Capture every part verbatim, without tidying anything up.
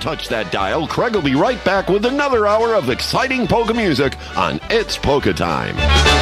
touch that dial. Craig will be right back with another hour of exciting polka music on It's Polka Time.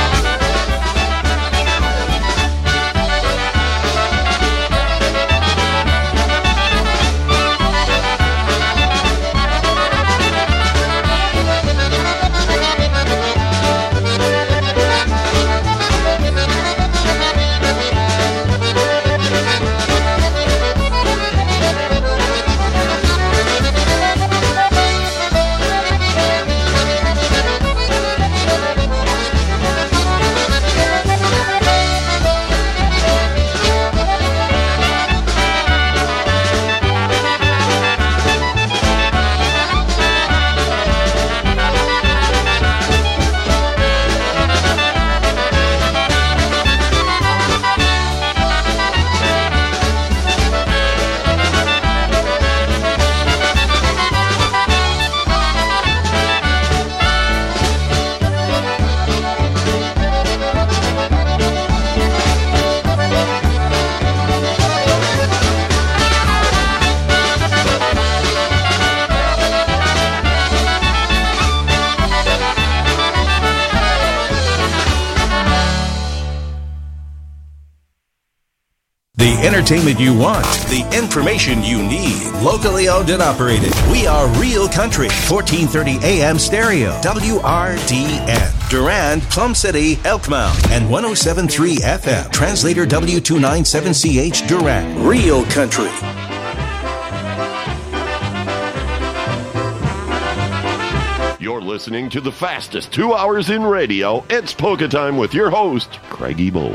Entertainment you want, the information you need. Locally owned and operated. We are Real Country, fourteen thirty A M stereo, W R D N. Durand, Plum City, Elkmount, and one oh seven point three F M. Translator W two ninety-seven C H, Durand. Real Country. You're listening to the fastest two hours in radio. It's Polka Time with your host, Craigie Bull.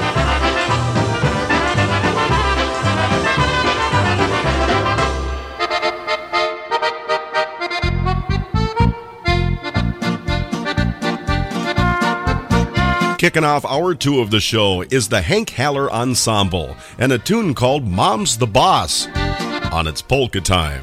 Kicking off hour two of the show is the Hank Haller Ensemble and a tune called Mom's the Boss on It's Polka Time.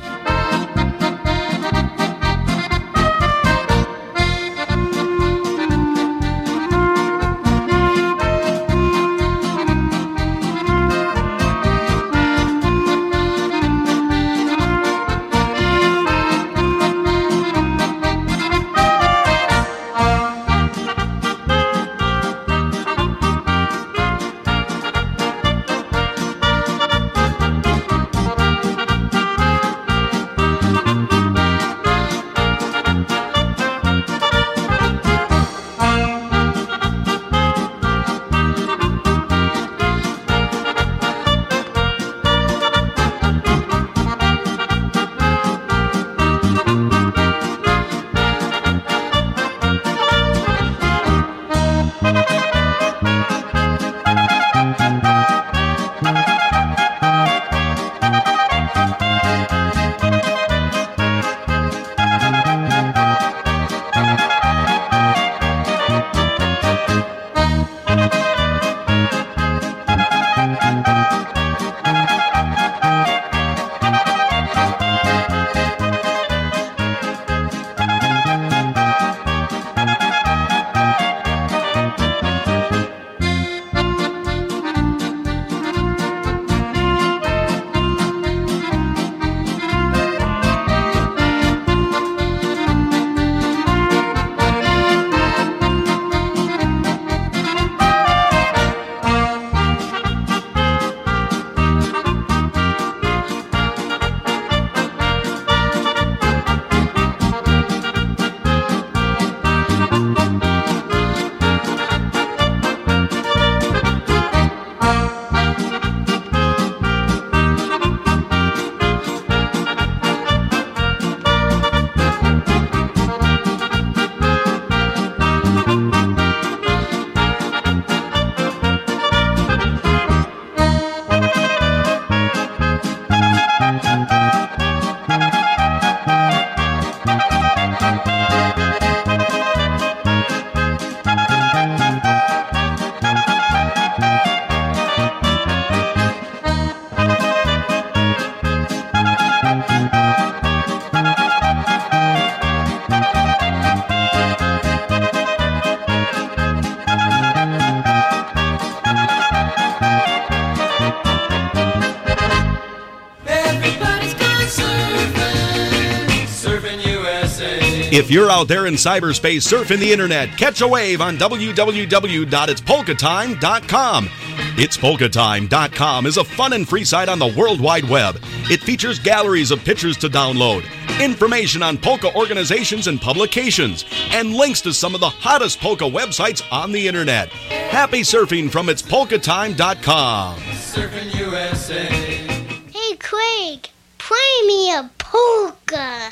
If you're out there in cyberspace surfing the internet, catch a wave on w w w dot its polka time dot com. its polka time dot com is a fun and free site on the World Wide Web. It features galleries of pictures to download, information on polka organizations and publications, and links to some of the hottest polka websites on the internet. Happy surfing from its polka time dot com. Surfing U S A. Hey, Craig, play me a polka.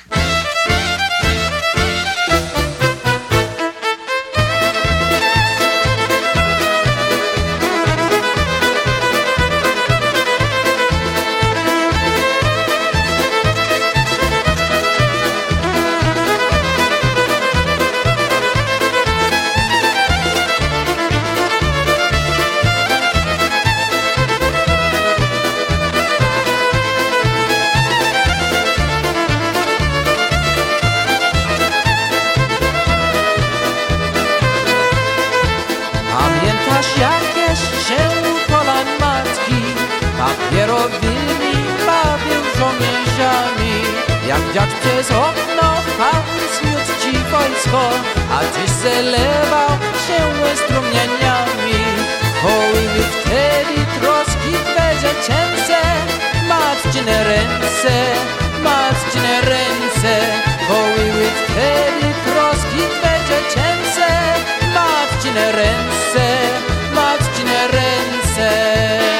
Papierowymi bawił żołnierzami. Jak dziad przez okno wpadł zmiótł ci wojsko, a tyś zalewał się strumieniami. Kołyły wtedy troski twe dziecięce, matczyne ręce, matczyne ręce. Kołyły wtedy troski twe dziecięce, matczyne ręce, matczyne ręce.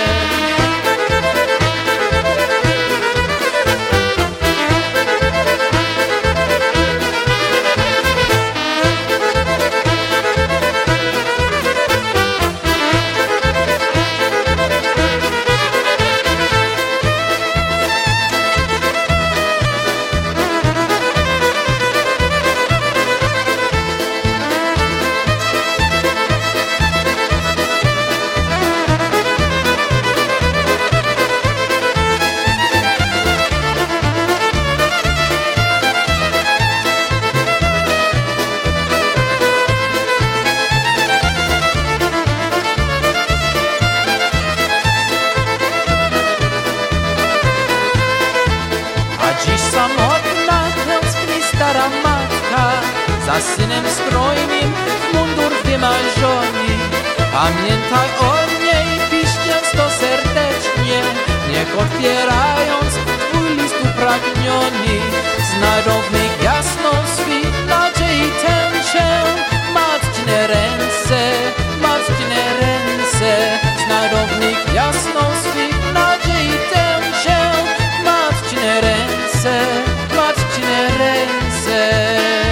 Za synem strojnym mundur wymarzony. Pamiętaj o niej, pisz często serdecznie, niech otwierając twój list upragniony, znajdą w nich jasno swit nadziei tęczę. Matczyne ręce, matczyne ręce, znajdą w nich jasno swit nadziei tęczę. Matczyne ręce, matczyne ręce.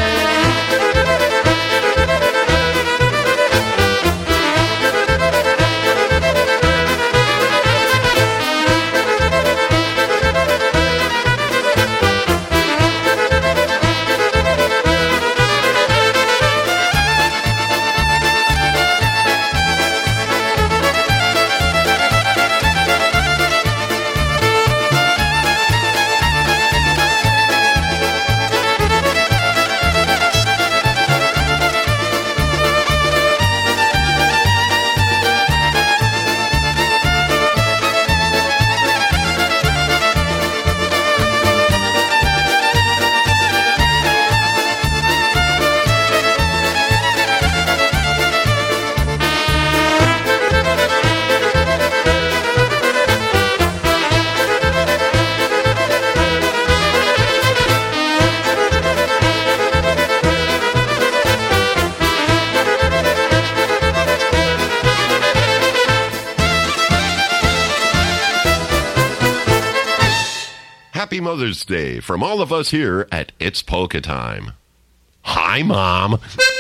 Happy Mother's Day from all of us here at It's Polka Time. Hi, Mom.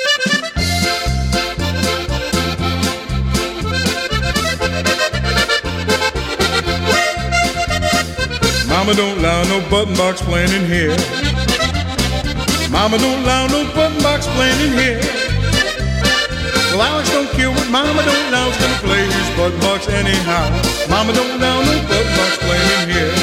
Mama don't allow no button box playing in here. Mama don't allow no button box playing in here. Well, Alex don't care what Mama don't allow. He's gonna play his button box anyhow. Mama don't allow no button box playing in here.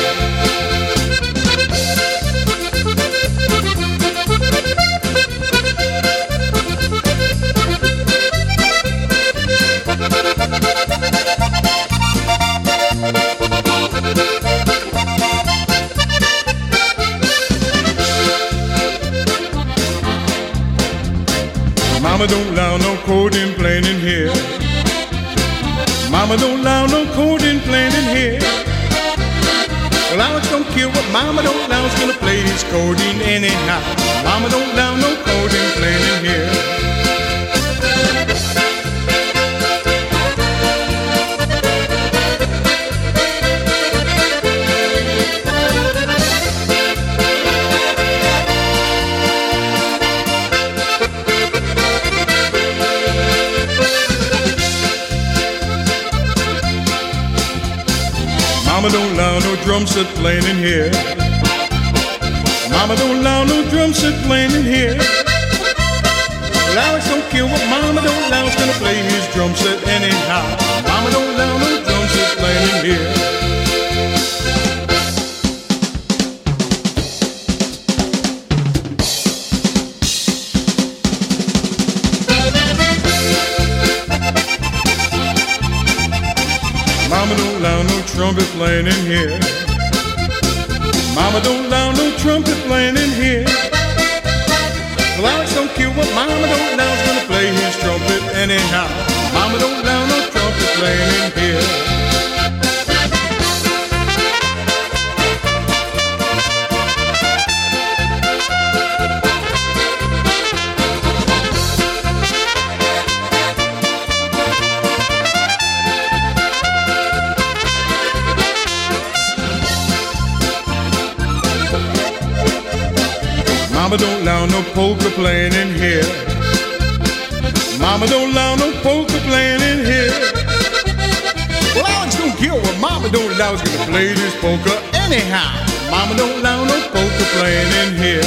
Mama don't allow no codeine playing in here. Mama don't allow no codeine playing in here. Well, Alex don't care what Mama don't allow, is gonna play his codeine anyhow. Mama don't allow no codeine playing in here. Mama don't allow no drum set playing in here. Mama don't allow no drum set playing in here. Well, Alex don't care what Mama don't allow, is gonna play his drum set anyhow. Mama don't allow no drum set playing in here. Mama don't allow no trumpet playing in here. Mama don't allow no trumpet playing in here. Well, Alex don't care what Mama don't allow, is gonna play his trumpet anyhow. Mama don't allow no trumpet playing in here. Mama don't allow no polka playing in here. Mama don't allow no polka playing in here. Well, Alex don't care what Mama don't allow, is gonna play this polka anyhow. Mama don't allow no polka playing in here.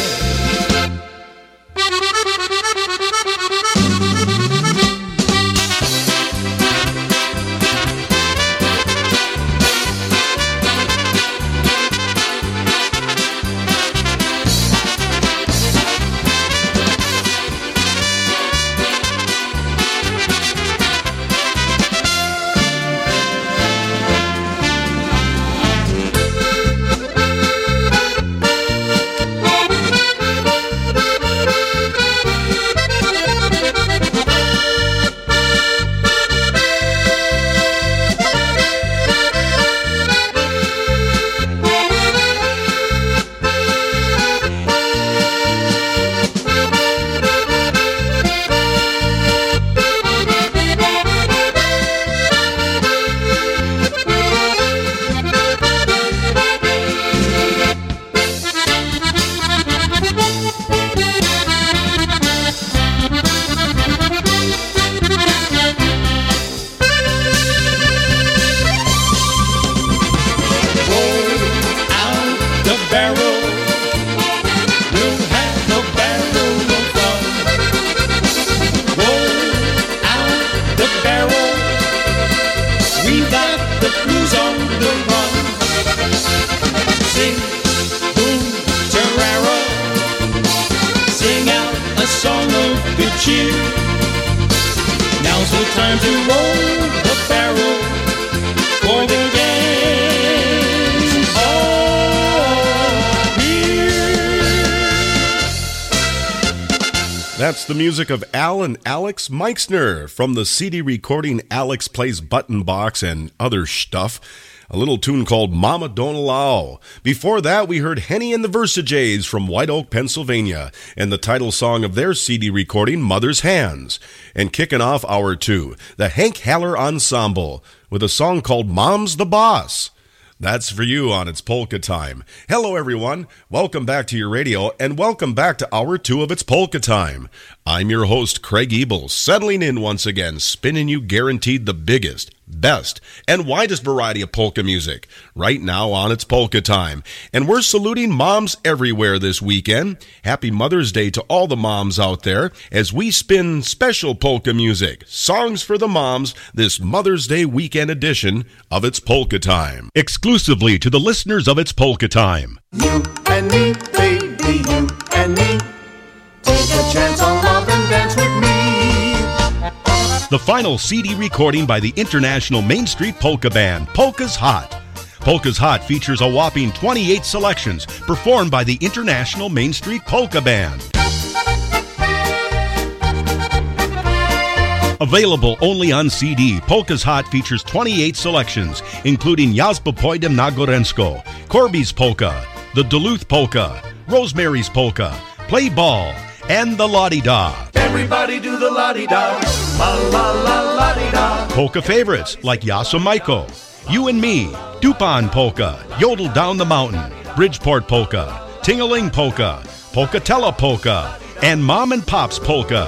That's the music of Al and Alex Meixner from the C D recording Alex Plays Button Box and Other Stuff. A little tune called Mama Don't Allow. Before that, we heard Henny and the Versajays from White Oak, Pennsylvania, and the title song of their C D recording, Mother's Hands. And kicking off hour two, the Hank Haller Ensemble with a song called Mom's the Boss. That's for you on It's Polka Time. Hello, everyone. Welcome back to your radio, and welcome back to hour two of It's Polka Time. I'm your host, Craig Ebel, settling in once again, spinning you guaranteed the biggest, best, and widest variety of polka music right now on It's Polka Time. And we're saluting moms everywhere this weekend. Happy Mother's Day to all the moms out there as we spin special polka music, songs for the moms, this Mother's Day weekend edition of It's Polka Time. Exclusively to the listeners of It's Polka Time. You and me, baby, you and me. Take a chance on love and dance with me. The final C D recording by the International Main Street Polka Band, Polka's Hot. Polka's Hot features a whopping twenty-eight selections performed by the International Main Street Polka Band. Available only on C D, Polka's Hot features twenty-eight selections, including Jaspa Pojdem na Gorensko, Corby's Polka, the Duluth Polka, Rosemary's Polka, Play Ball, and the La-Di-Da. Everybody do the la-di-da, la la la la-di-da. Polka favorites like Yasa Maiko, You and Me, Dupont Polka, Yodel Down the Mountain, Bridgeport Polka, Ting-a-Ling Polka, Polkatella Polka, and Mom and Pop's Polka.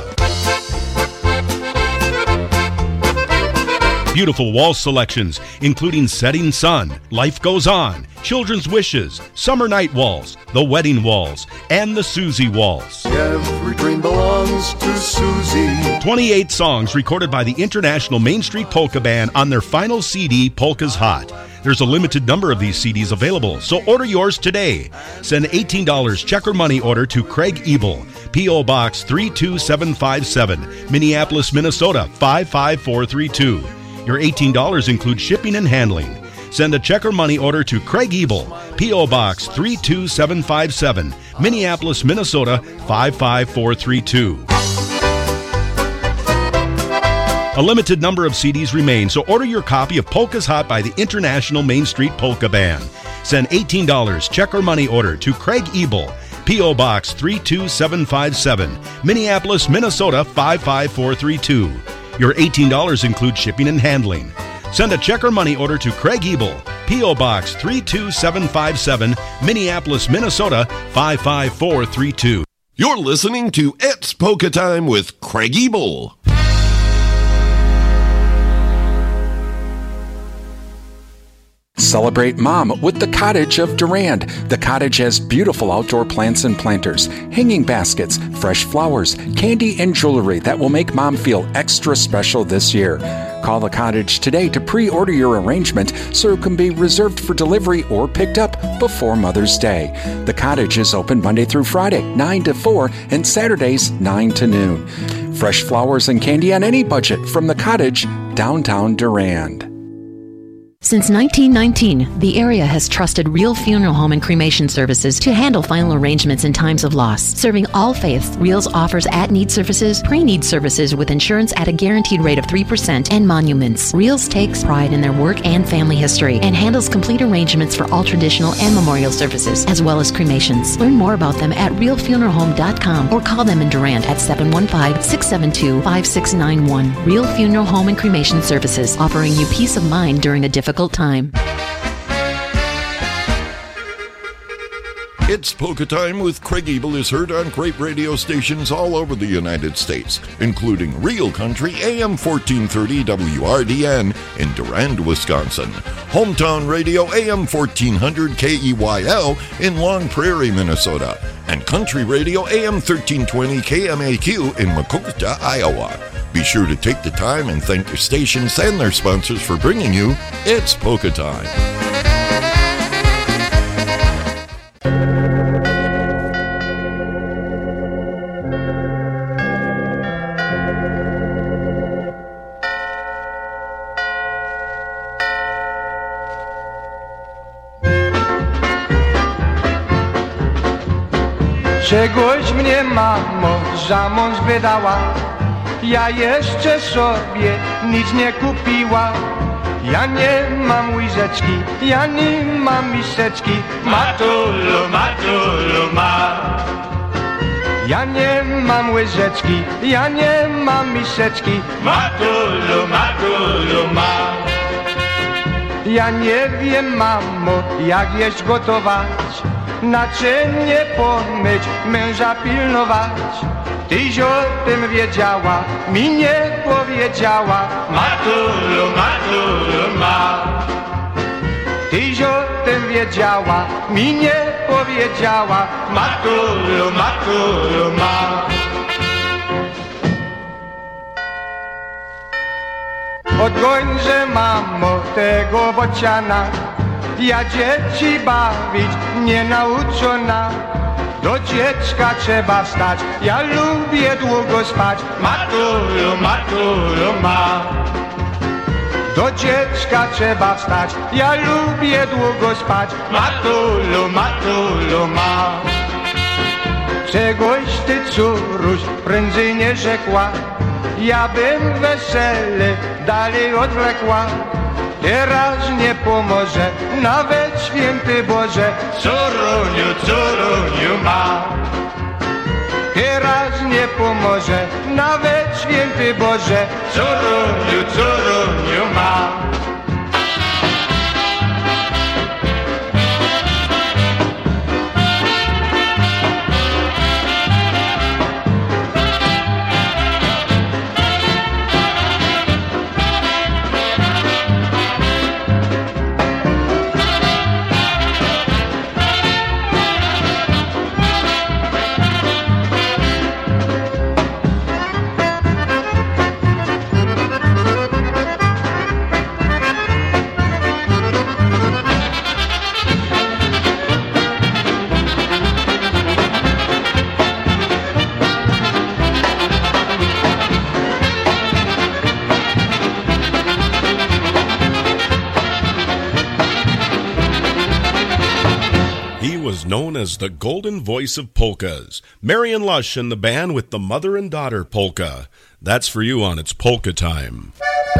Beautiful waltz selections, including Setting Sun, Life Goes On, Children's Wishes, Summer Night Waltz, The Wedding Waltz, and the Susie Waltz. Every dream belongs to Susie. twenty-eight songs recorded by the International Main Street Polka Band on their final C D, Polka's Hot. There's a limited number of these C Ds available, so order yours today. Send eighteen dollars check or money order to Craig Ebel, P O. Box three two seven five seven, Minneapolis, Minnesota five five four three two. Your eighteen dollars includes shipping and handling. Send a check or money order to Craig Ebel, P O. Box three two seven five seven, Minneapolis, Minnesota five five four three two. A limited number of C Ds remain, so order your copy of Polka's Hot by the International Main Street Polka Band. Send eighteen dollars check or money order to Craig Ebel, P O. Box three two seven five seven, Minneapolis, Minnesota five five four three two. Your eighteen dollars includes shipping and handling. Send a check or money order to Craig Ebel, P O. Box three two seven five seven, Minneapolis, Minnesota five five four three two. You're listening to It's Polka Time with Craig Ebel. Celebrate Mom with the Cottage of Durand. The cottage has beautiful outdoor plants and planters, hanging baskets, fresh flowers, candy, and jewelry that will make Mom feel extra special this year. Call the cottage today to pre-order your arrangement so it can be reserved for delivery or picked up before Mother's Day. The cottage is open Monday through Friday, nine to four, and Saturdays, nine to noon. Fresh flowers and candy on any budget from the cottage, downtown Durand. Since nineteen nineteen, the area has trusted Real Funeral Home and Cremation Services to handle final arrangements in times of loss. Serving all faiths, Reals offers at-need services, pre-need services with insurance at a guaranteed rate of three percent, and monuments. Reals takes pride in their work and family history and handles complete arrangements for all traditional and memorial services, as well as cremations. Learn more about them at real funeral home dot com or call them in Durand at seven one five, six seven two, five six nine one. Real Funeral Home and Cremation Services, offering you peace of mind during a difficult time. It's Polka Time with Craig Ebel is heard on great radio stations all over the United States, including Real Country A M fourteen thirty W R D N in Durand, Wisconsin, Hometown Radio A M fourteen hundred K E Y L in Long Prairie, Minnesota, and Country Radio A M thirteen twenty K M A Q in Maquoketa, Iowa. Be sure to take the time and thank your stations and their sponsors for bringing you It's Polka Time. Czegoś mnie mamo za mąż wydała, ja jeszcze sobie nic nie kupiła. Ja nie mam łyżeczki, ja nie mam miseczki, matulu, matulu ma. Ja nie mam łyżeczki, ja nie mam miseczki, matulu, matulu ma. Ja nie wiem, mamo, jak jeść gotować, naczynie pomyć, męża pilnować. Tyś o tym wiedziała, mi nie powiedziała, matulu, matulu ma. Tyś o tym wiedziała, mi nie powiedziała, matulu, matulu ma. Odgońże, mamo, tego bociana, ja dzieci bawić nie nauczona. Do dziecka trzeba wstać, ja lubię długo spać, matulu, matulu ma. Do dziecka trzeba wstać, ja lubię długo spać, matulu, matulu ma. Czegoś ty, córuś, prędzej nie rzekła, ja bym wesele dalej odwlekła. Teraz nie pomoże nawet święty Boże, Coroniu, Coroniu ma. Teraz nie pomoże nawet święty Boże, Coroniu, Coroniu ma. Known as the golden voice of polkas, Marion Lush and the band with the mother and daughter polka. That's for you on It's Polka Time.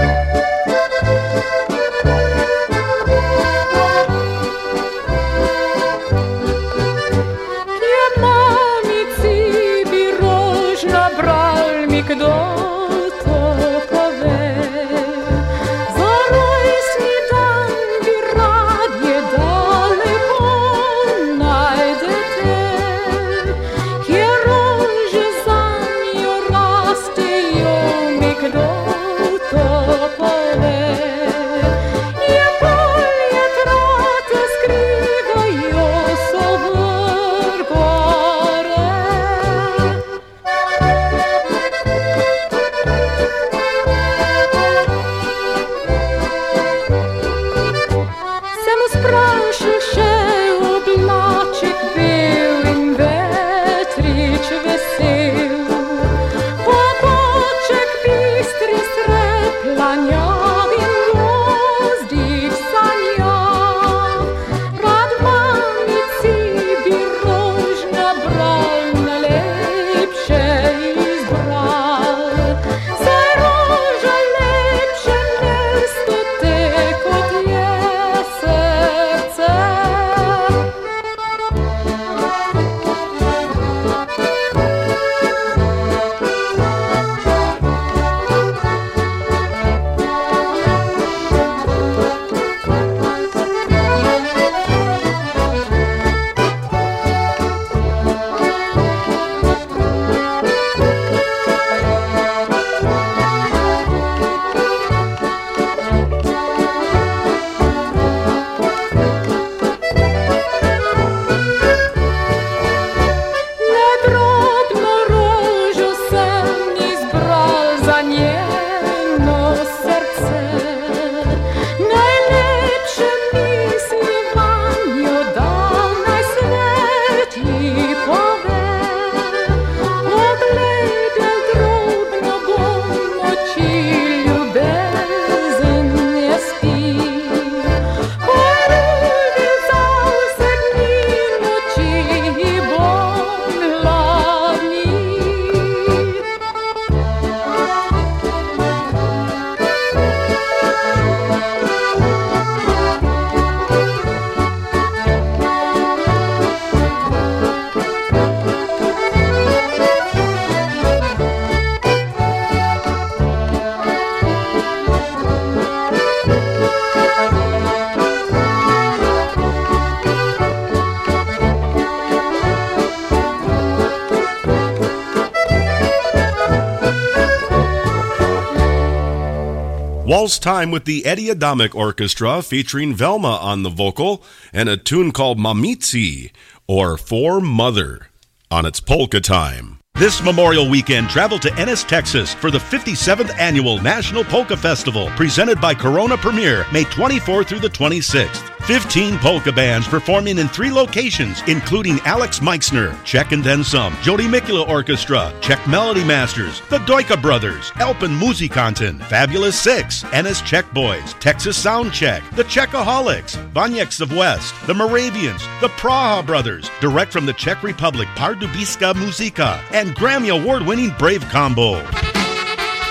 Waltz Time with the Eddie Adamic Orchestra featuring Velma on the vocal and a tune called Mamitzi, or For Mother, on It's Polka Time. This Memorial Weekend, travel to Ennis, Texas for the fifty-seventh Annual National Polka Festival, presented by Corona Premier, May twenty-fourth through the twenty-sixth. fifteen polka bands performing in three locations, including Alex Meixner, Czech and Then Some, Jody Mikula Orchestra, Czech Melody Masters, the Doika Brothers, Elpen Musikanten, Fabulous Six, Ennis Czech Boys, Texas Sound Check, the Czechaholics, Vanyeks of West, the Moravians, the Praha Brothers, direct from the Czech Republic, Pardubiska Muzika, and Grammy Award-winning Brave Combo.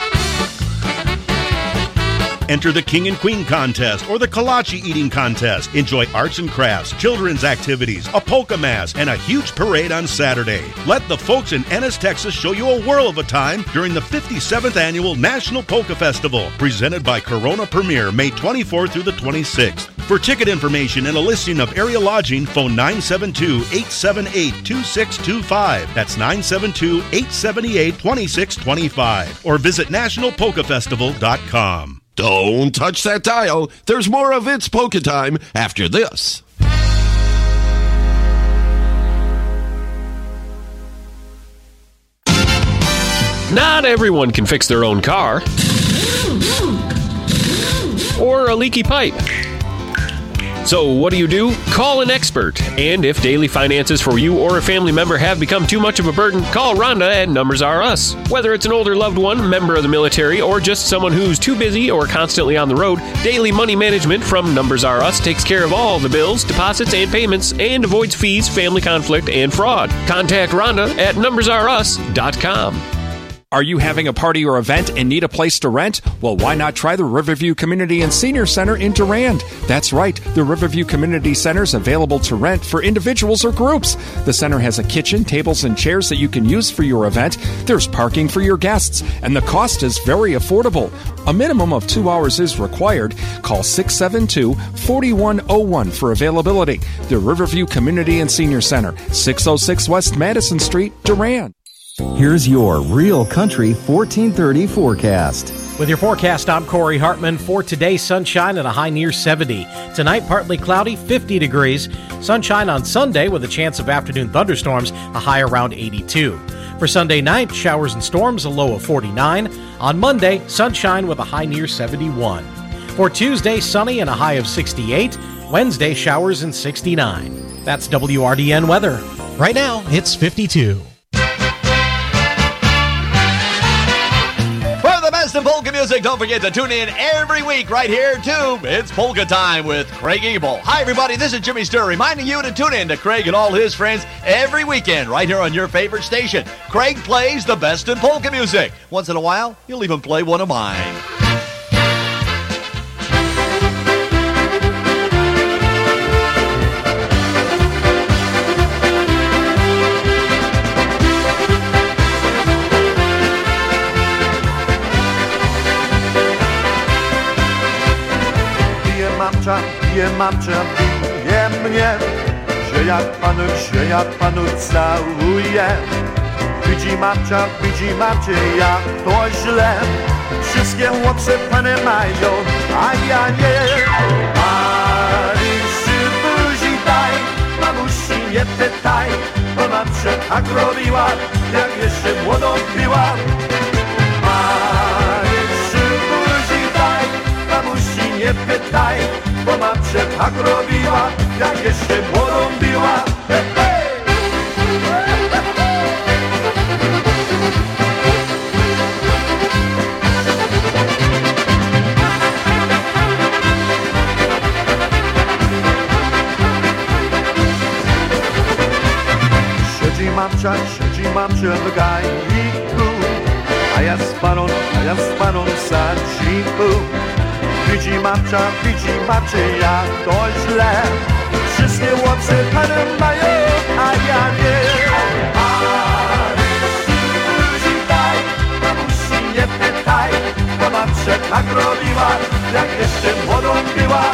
Enter the King and Queen contest or the kolache eating contest. Enjoy arts and crafts, children's activities, a polka mass, and a huge parade on Saturday. Let the folks in Ennis, Texas show you a whirl of a time during the fifty-seventh Annual National Polka Festival, presented by Corona Premier, May twenty-fourth through the twenty-sixth. For ticket information and a listing of area lodging, phone nine seven two, eight seven eight, two six two five. That's nine seven two, eight seven eight, two six two five. Or visit national polka festival dot com. Don't touch that dial. There's more of It's Polka Time after this. Not everyone can fix their own car or a leaky pipe. So what do you do? Call an expert. And if daily finances for you or a family member have become too much of a burden, call Rhonda at Numbers R Us. Whether it's an older loved one, member of the military, or just someone who's too busy or constantly on the road, Daily Money Management from Numbers R Us takes care of all the bills, deposits, and payments and avoids fees, family conflict, and fraud. Contact Rhonda at numbers r us dot com. Are you having a party or event and need a place to rent? Well, why not try the Riverview Community and Senior Center in Durand? That's right, the Riverview Community Center is available to rent for individuals or groups. The center has a kitchen, tables, and chairs that you can use for your event. There's parking for your guests, and the cost is very affordable. A minimum of two hours is required. Call six seven two, four one zero one for availability. The Riverview Community and Senior Center, six oh six West Madison Street, Durand. Here's your Real Country fourteen thirty forecast. With your forecast, I'm Corey Hartman. For today, sunshine and a high near seventy. Tonight, partly cloudy, fifty degrees. Sunshine on Sunday with a chance of afternoon thunderstorms, a high around eighty-two. For Sunday night, showers and storms, a low of forty-nine. On Monday, sunshine with a high near seventy-one. For Tuesday, sunny and a high of sixty-eight. Wednesday, showers and sixty-nine. That's W R D N weather. Right now, it's fifty-two. Best in polka music. Don't forget to tune in every week right here to It's Polka Time with Craig Abel. Hi, everybody. This is Jimmy Sturr reminding you to tune in to Craig and all his friends every weekend right here on your favorite station. Craig plays the best in polka music. Once in a while, he'll even play one of mine. Bije mamcia, bije mnie, że jak panu, że jak panu całuje. Widzi mamcia, widzi mamcie, jak to źle. Wszystkie chłopcy pany mają, a ja nie. Maryszy buzi daj, mamusi nie pytaj, bo mamcia tak robiła, jak jeszcze młodą piła. Maryszy buzi daj, mamusi nie pytaj, bo mamcia tak robiła, jak jeszcze młodą biła. Hey, hey! Siedzi mamcia, siedzi mamcia w gajniku, a ja z paną, a ja z paną w sadziku. Widzi mamcia, widzi mamcie, jak to źle. Wszystkie chłopcy pany mają, a ja nie. Marysi buzi daj, mamusi nie pytaj, bo mamcia tak robiła, jak jeszcze młodą była.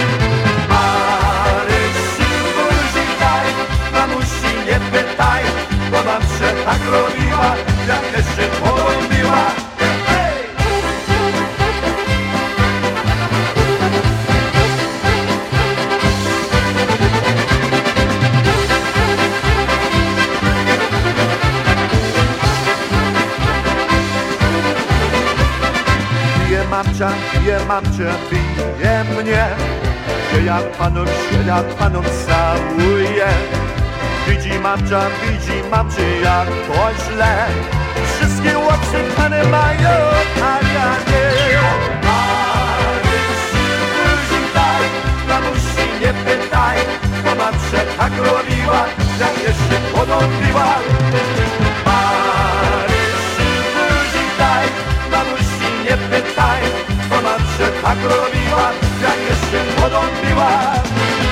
Marysi buzi daj, mamusi nie pytaj, bo mamcia tak robiła, jak jeszcze młodą była. Mamcia, bije mamcia, bije mnie, że jak panu, że jak panu całuje. Widzi mamcia, widzi mamcie, jak to źle. Wszystkie chłopcy pany mają, a ja nie. Marysi buzi daj, mamusi nie pytaj, bo mamcia tak robiła, jak jeszcze młodą piła. Marysi buzi daj, mamusi nie pytaj, bo mamcia a król biła, jak jeszcze wodą biła.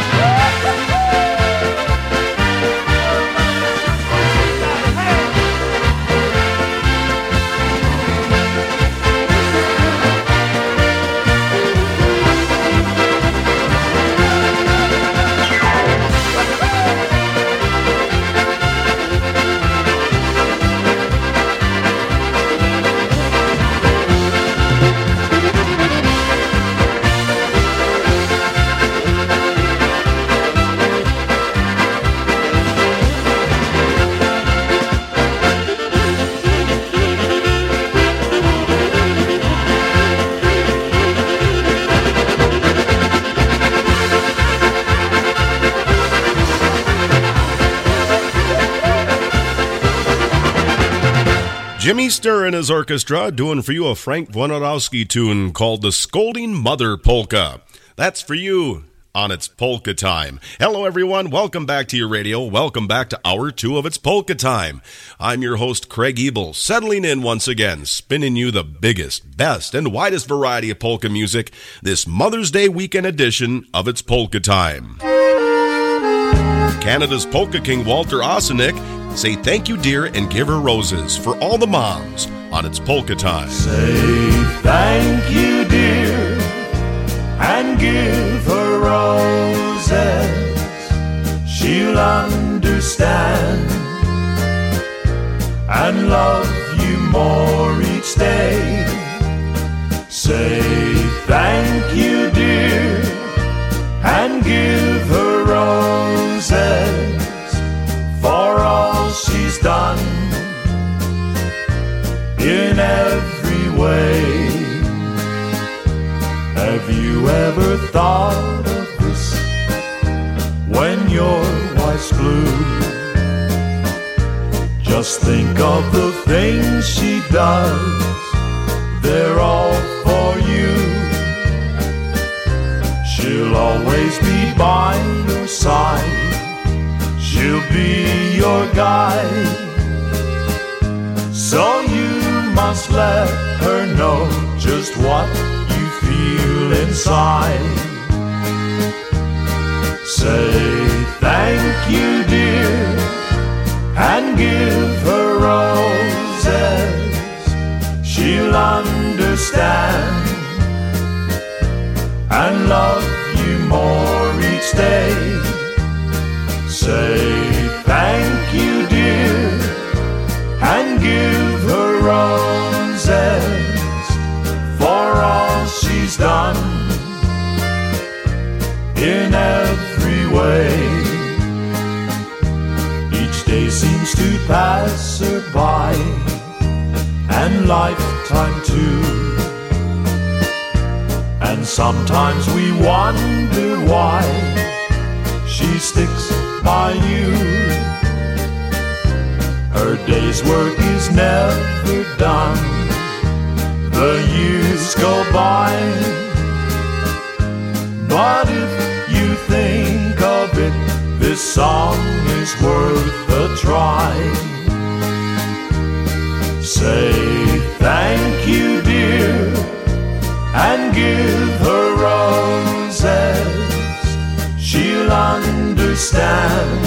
Jimmy Sturr and his orchestra doing for you a Frank Wojnarowski tune called the Scolding Mother Polka. That's for you on It's Polka Time. Hello, everyone. Welcome back to your radio. Welcome back to hour two of It's Polka Time. I'm your host, Craig Ebel, settling in once again, spinning you the biggest, best, and widest variety of polka music this Mother's Day weekend edition of It's Polka Time. Canada's Polka King Walter Osanik say thank you, dear, and give her roses for all the moms on It's Polka Time. Say thank you, dear, and give her roses. She'll understand and love you more each day. Say thank you, dear, and give her roses for all she's done in every way. Have you ever thought of this when your wife's blue? Just think of the things she does, they're all for you. She'll always be by your side, she'll be your guide. So you must let her know just what you feel inside. Say thank you, dear, and give her roses. She'll understand and love you more each day. Say thank you, dear, and give her roses for all she's done in every way. Each day seems to pass her by, and lifetime too. And sometimes we wonder why she sticks by you. Her day's work is never done, the years go by. But if you think of it, this song is worth a try. Say thank you, dear, and give her roses. She'll understand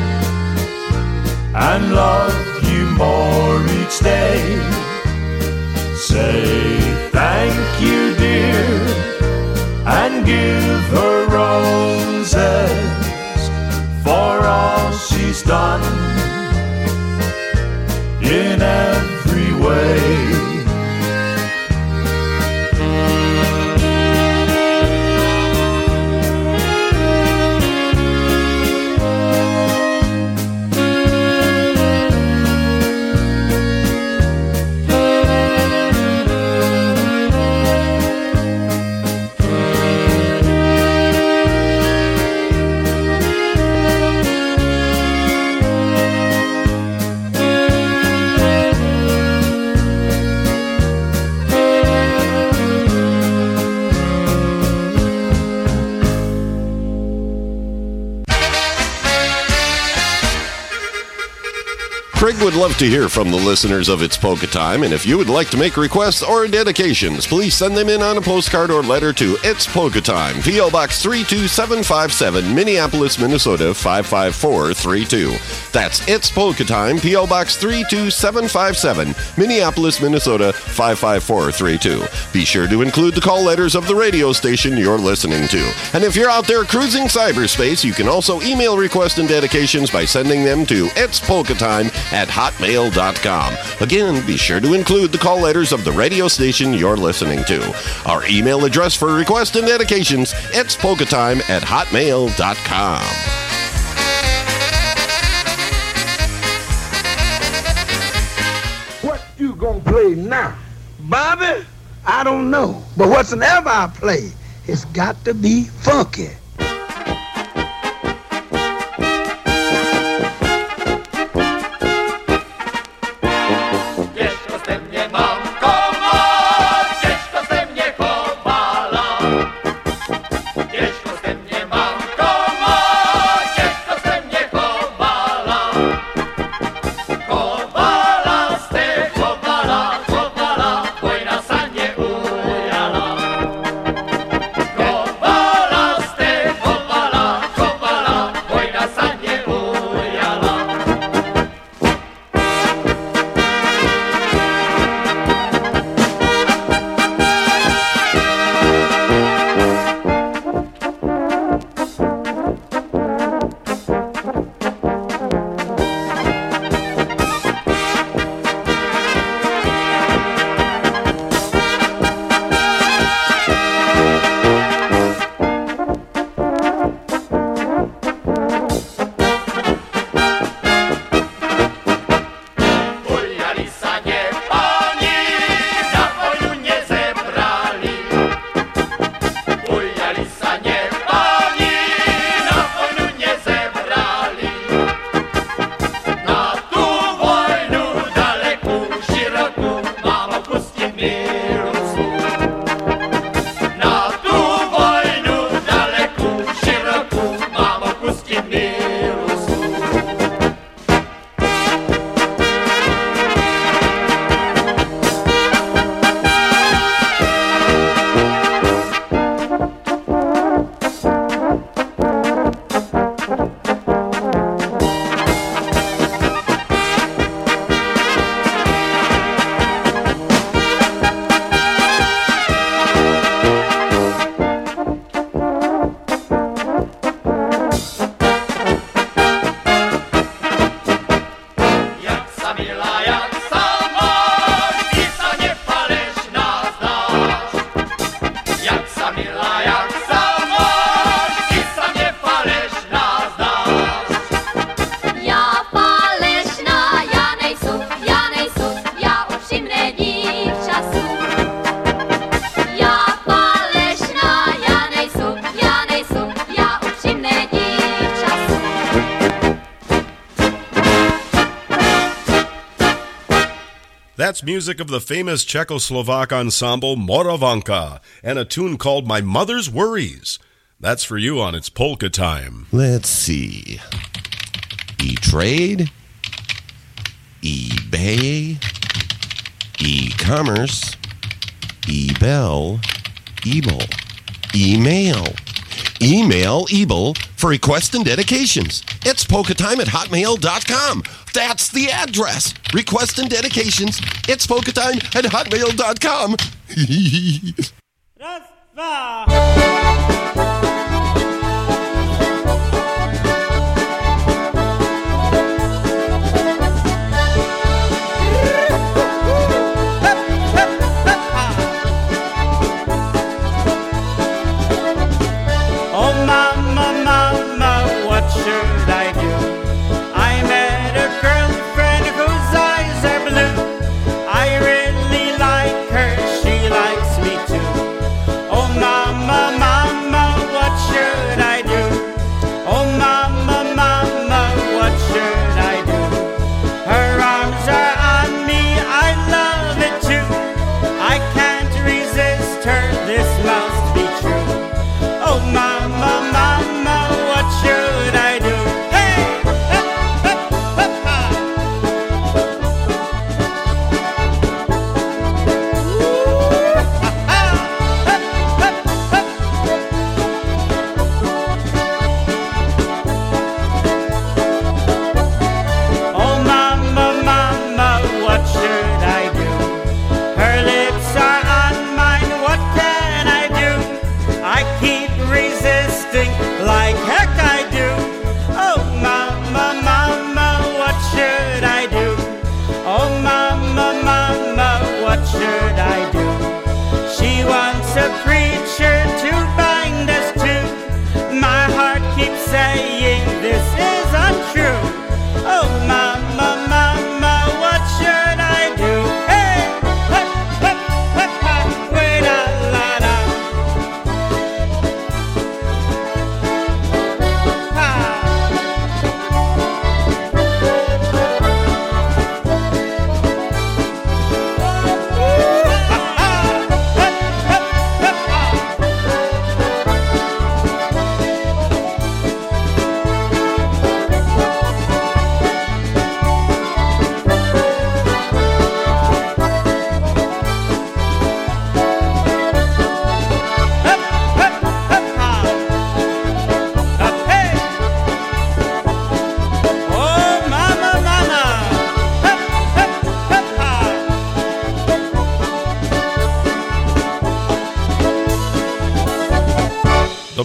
and love you more each day. Say thank you, dear, and give her roses for all she's done in every way. Craig would love to hear from the listeners of It's Polka Time, and if you would like to make requests or dedications, please send them in on a postcard or letter to It's Polka Time, P O. Box three two seven five seven, Minneapolis, Minnesota five five four three two. That's It's Polka Time, P O. Box three two seven five seven, Minneapolis, Minnesota five five four three two. Be sure to include the call letters of the radio station you're listening to. And if you're out there cruising cyberspace, you can also email requests and dedications by sending them to It's Polka Time at hotmail dot com. Again, be sure to include the call letters of the radio station you're listening to. Our email address for requests and dedications, it's polka time at hotmail dot com. What you gonna play now? Bobby? I don't know. But whatsoever I play, it's got to be funky. That's music of the famous Czechoslovak ensemble Moravanka and a tune called My Mother's Worries. That's for you on It's Polka Time. Let's see. E-Trade, eBay, e-commerce, eBell, Ebel, email. Email Ebel for requests and dedications. It's polka time at hotmail dot com. That's the address. Requests and dedications. It's polka time at hotmail dot com. Raz, dwa. Mama, mama,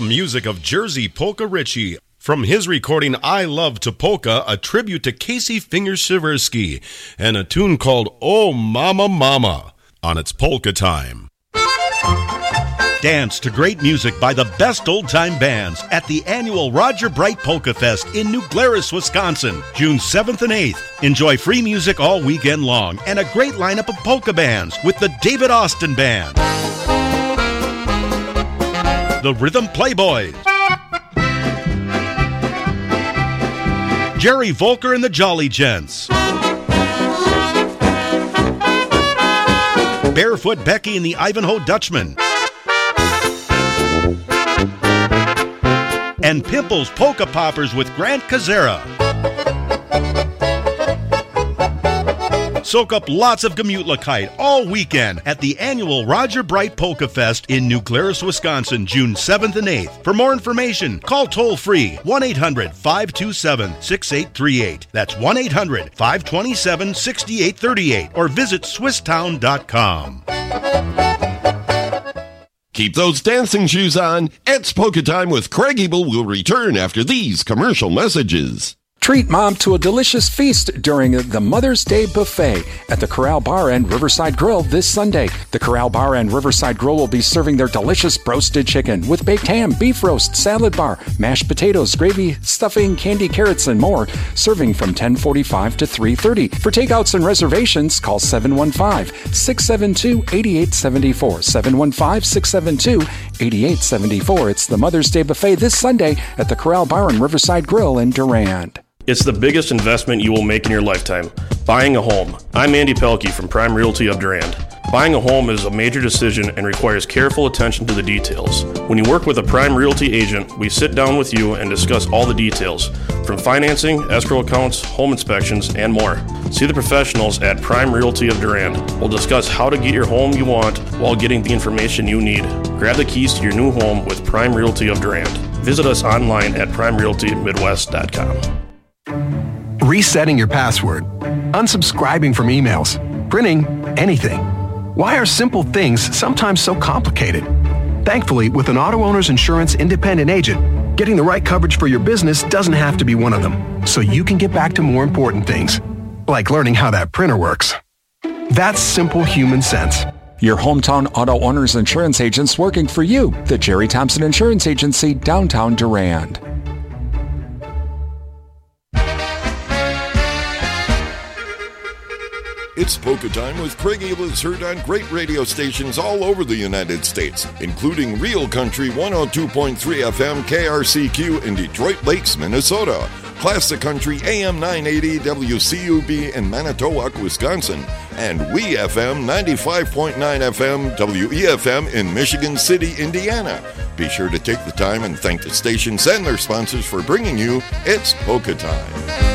music of Jersey Polka Richie. From his recording I Love to Polka, a tribute to Casey Finger-Siversky, and a tune called Oh Mama Mama on It's Polka Time. Dance to great music by the best old-time bands at the annual Roger Bright Polka Fest in New Glarus, Wisconsin, June seventh and eighth. Enjoy free music all weekend long and a great lineup of polka bands with the David Austin Band, the Rhythm Playboys, Jerry Volker and the Jolly Gents, Barefoot Becky and the Ivanhoe Dutchman, and Pimple's Polka Poppers with Grant Kazera. Soak up lots of Gemütlichkeit all weekend at the annual Roger Bright Polka Fest in New Glarus, Wisconsin, June seventh and eighth. For more information, call toll-free one eight hundred five two seven six eight three eight. That's one eight hundred five two seven six eight three eight or visit swisstown dot com. Keep those dancing shoes on. It's Polka Time with Craig Ebel will return after these commercial messages. Treat Mom to a delicious feast during the Mother's Day Buffet at the Corral Bar and Riverside Grill this Sunday. The Corral Bar and Riverside Grill will be serving their delicious broasted chicken with baked ham, beef roast, salad bar, mashed potatoes, gravy, stuffing, candy carrots, and more, serving from ten forty-five to three thirty. For takeouts and reservations, call seven one five, six seven two, eight eight seven four, seven one five, six seven two, eight eight seven four. It's the Mother's Day Buffet this Sunday at the Corral Bar and Riverside Grill in Durand. It's the biggest investment you will make in your lifetime, buying a home. I'm Andy Pelkey from Prime Realty of Durand. Buying a home is a major decision and requires careful attention to the details. When you work with a Prime Realty agent, we sit down with you and discuss all the details, from financing, escrow accounts, home inspections, and more. See the professionals at Prime Realty of Durand. We'll discuss how to get your home you want while getting the information you need. Grab the keys to your new home with Prime Realty of Durand. Visit us online at prime realty midwest dot com. Resetting your password, unsubscribing from emails, printing anything. Why are simple things sometimes so complicated? Thankfully, with an Auto Owners Insurance independent agent, getting the right coverage for your business doesn't have to be one of them, so you can get back to more important things, like learning how that printer works. That's simple human sense. Your hometown Auto Owners Insurance agents working for you. The Jerry Thompson Insurance Agency, downtown Durand. It's Polka Time with Craig Ebel is heard on great radio stations all over the United States, including Real Country one oh two point three F M K R C Q in Detroit Lakes, Minnesota, Classic Country A M nine eighty W C U B in Manitowoc, Wisconsin, and We F M ninety-five point nine F M W E F M in Michigan City, Indiana. Be sure to take the time and thank the stations and their sponsors for bringing you It's Polka Time.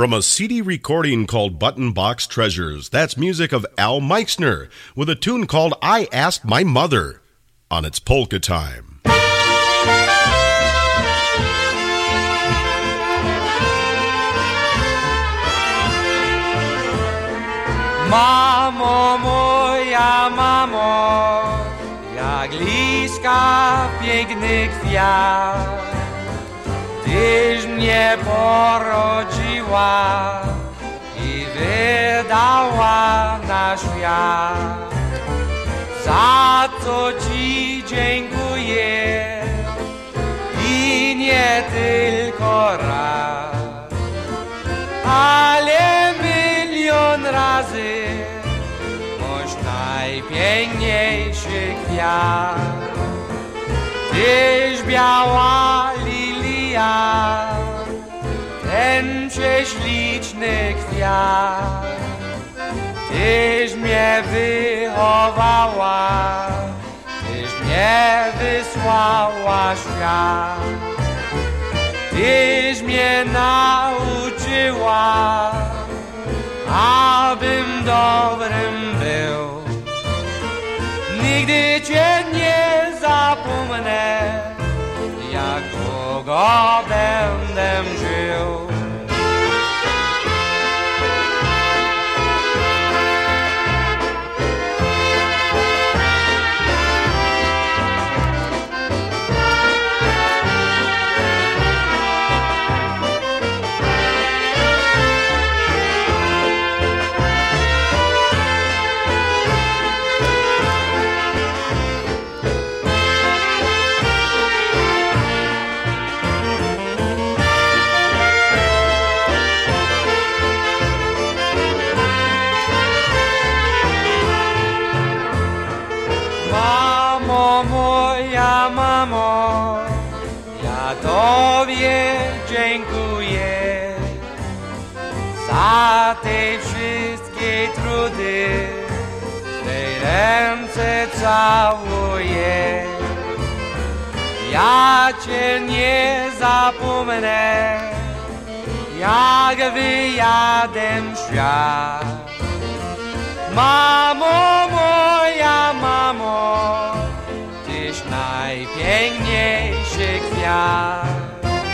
From a C D recording called Button Box Treasures, that's music of Al Meixner with a tune called I Asked My Mother on It's Polka Time. Mamo moja, mamo, jak liska piękny kwiat, Tyś mnie porodziła i wydała na świat. Za co Ci dziękuję i nie tylko raz, ale milion razy, boś najpiękniejszy kwiat. Tyś biała lilia, ten prześliczny kwiat. Tyś mnie wychowała, Tyś mnie wysłała świat. Tyś mnie nauczyła, abym dobrym był. Nigdy Cię nie zapomnę, jak długo będę żył. Mamo, ja Tobie dziękuję za te wszystkie trudy, Twej ręce całuję. Ja Cię nie zapomnę, jak wyjadę w świat. Mamo moja, mamo, Tyś najpiękniejszy kwiat.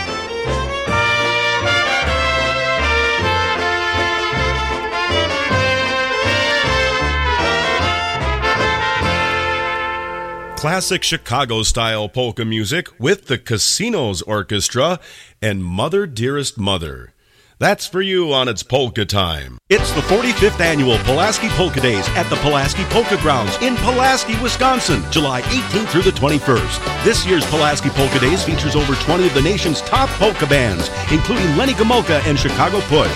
Classic Chicago-style polka music with the Casinos Orchestra and Mother Dearest Mother. That's for you on It's Polka Time. It's the forty-fifth annual Pulaski Polka Days at the Pulaski Polka Grounds in Pulaski, Wisconsin, July eighteenth through the twenty-first. This year's Pulaski Polka Days features over twenty of the nation's top polka bands, including Lenny Gomulka and Chicago Push,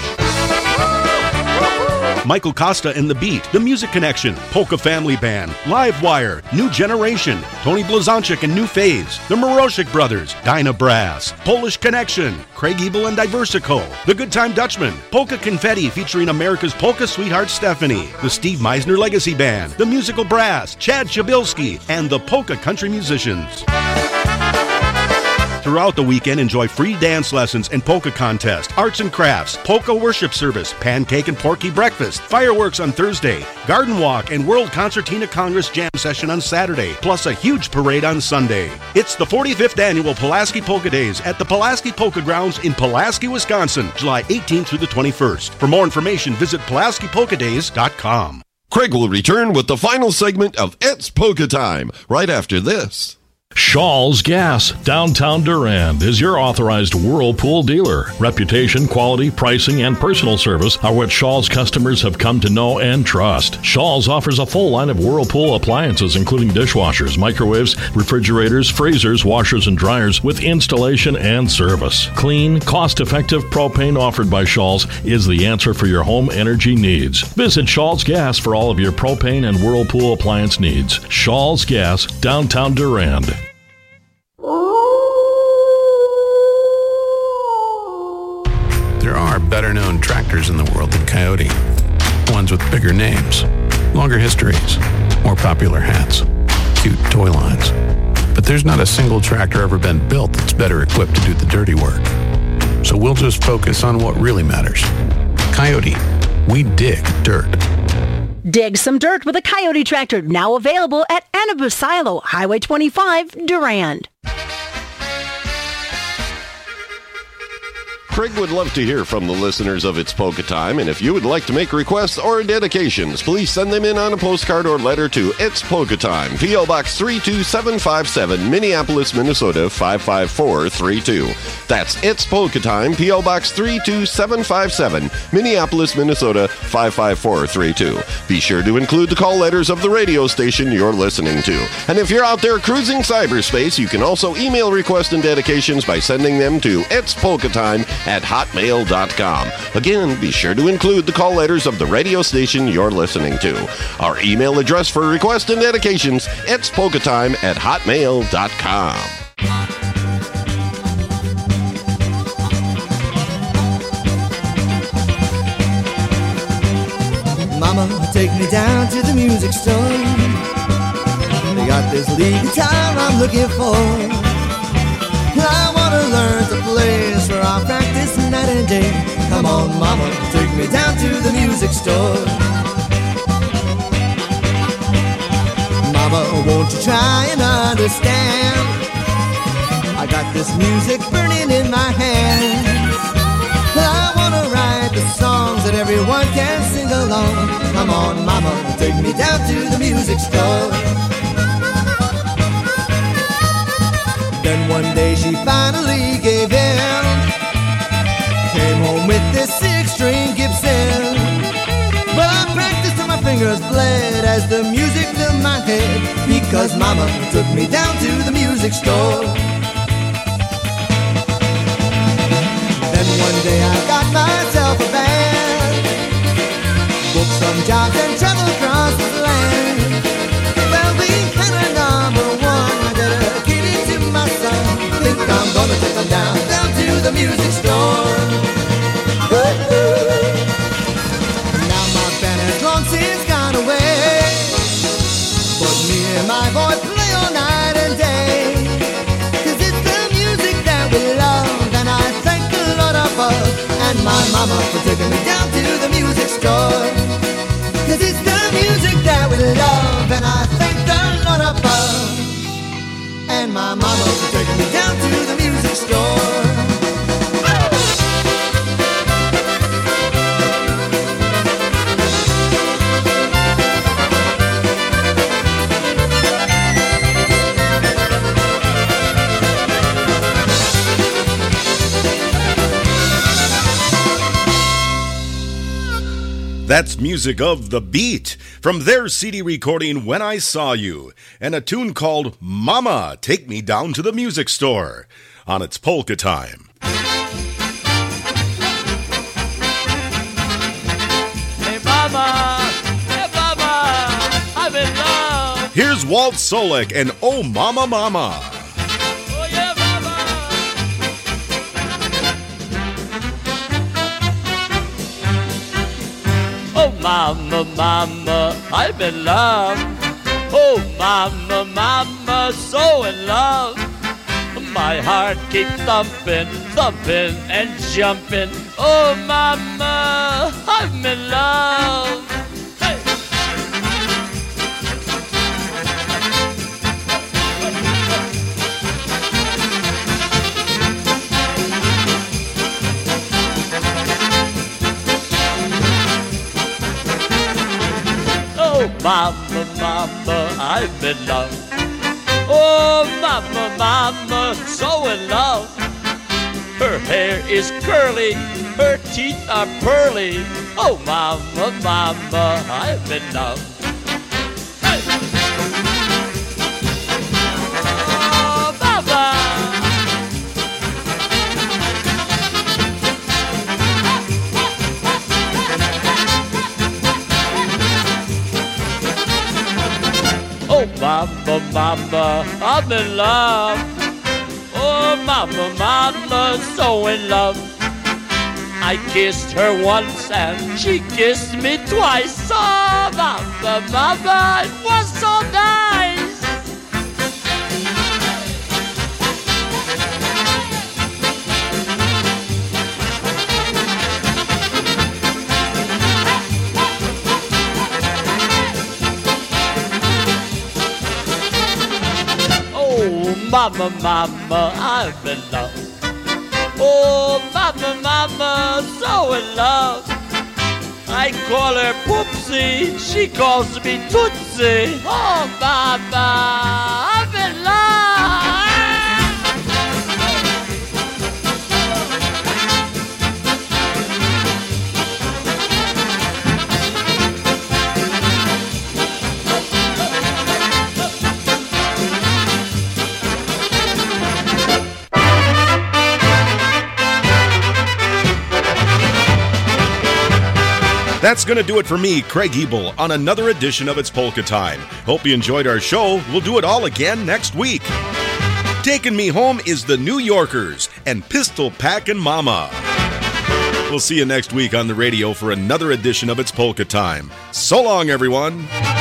Michael Costa and The Beat, The Music Connection, Polka Family Band, Livewire, New Generation, Tony Blazonczyk and New Phase, The Moroshik Brothers, Dyna Brass, Polish Connection, Craig Ebel and Diversico, The Good Time Dutchman, Polka Confetti featuring America's polka sweetheart Stephanie, the Steve Meisner Legacy Band, The Musical Brass, Chad Shabilsky, and the Polka Country Musicians. Throughout the weekend, enjoy free dance lessons and polka contest, arts and crafts, polka worship service, pancake and porky breakfast, fireworks on Thursday, garden walk, and World Concertina Congress Jam Session on Saturday, plus a huge parade on Sunday. It's the forty-fifth annual Pulaski Polka Days at the Pulaski Polka Grounds in Pulaski, Wisconsin, July eighteenth through the twenty-first. For more information, visit Pulaski Polka Days dot com. Craig will return with the final segment of It's Polka Time right after this. Shaw's Gas, downtown Durand, is your authorized Whirlpool dealer. Reputation, quality, pricing, and personal service are what Shaw's customers have come to know and trust. Shaw's offers a full line of Whirlpool appliances, including dishwashers, microwaves, refrigerators, freezers, washers, and dryers with installation and service. Clean, cost-effective propane offered by Shaw's is the answer for your home energy needs. Visit Shaw's Gas for all of your propane and Whirlpool appliance needs. Shaw's Gas, downtown Durand. There are better-known tractors in the world than Coyote. Ones with bigger names, longer histories, more popular hats, cute toy lines. But there's not a single tractor ever been built that's better equipped to do the dirty work. so we'll just focus on what really matters. Coyote, we dig dirt. Dig some dirt with a Coyote tractor, now available at Annabu Silo, Highway twenty-five, Durand. Craig would love to hear from the listeners of It's Polka Time, and if you would like to make requests or dedications, please send them in on a postcard or letter to It's Polka Time, P O. Box three two seven five seven, Minneapolis, Minnesota five five four three two. That's It's Polka Time, P O. Box three two seven five seven, Minneapolis, Minnesota five five four three two. Be sure to include the call letters of the radio station you're listening to. And if you're out there cruising cyberspace, you can also email requests and dedications by sending them to It's Polka Time at hotmail dot com. Again, be sure to include the call letters of the radio station you're listening to. Our email address for requests and dedications, it's polka time at hotmail dot com. Mama, take me down to the music store. They got this lead guitar I'm looking for. I wanna learn to play, so I'll practice night and day. Come on, mama, take me down to the music store. Mama, won't you try and understand? I got this music burning in my hands. I wanna write the songs that everyone can sing along. Come on, mama, take me down to the music store. Then one day she finally gave in. Came home with this six-string Gibson. But I practiced till my fingers bled as the music filled my head, because mama took me down to the music store. Then one day I got myself a band, booked some jobs and traveled across the land. Well, we had a number one, I dedicated to my son. Think I'm gonna take them down, down to the music store. Woo-hoo. Now my band has long since gone away, but me and my boy play all night and day. Cause it's the music that we love, and I thank the Lord above, and my mama for taking me down to the music store. Cause it's the music that we love, and I thank the Lord above, and my mama for taking me down to the music store. That's music of The Beat from their C D recording When I Saw You, and a tune called Mama, Take Me Down to the Music Store on It's Polka Time. Hey mama, hey mama, I'm in love. Here's Walt Solek and Oh Mama Mama. Oh yeah, mama. Oh mama, mama, I'm in love. Oh mama, mama, so in love. My heart keeps thumping, thumping and jumping. Oh mama, I'm in love. Hey. Oh mama, mama, I'm in love. Oh mama, mama, so in love. Her hair is curly, her teeth are pearly. Oh mama, mama, I'm in love. Hey. Oh mama. Oh mama, mama, I'm in love. Oh mama, mama, so in love. I kissed her once and she kissed me twice. Oh mama, mama, it was so nice. mama, mama, I'm in love. Oh, mama, mama, so in love. I call her Poopsie, she calls me Tootsie. Oh, mama, I'm in love. That's going to do it for me, Craig Ebel, on another edition of It's Polka Time. Hope you enjoyed our show. We'll do it all again next week. Taking me home is the New Yorkers and Pistol Packin' Mama. We'll see you next week on the radio for another edition of It's Polka Time. So long, everyone.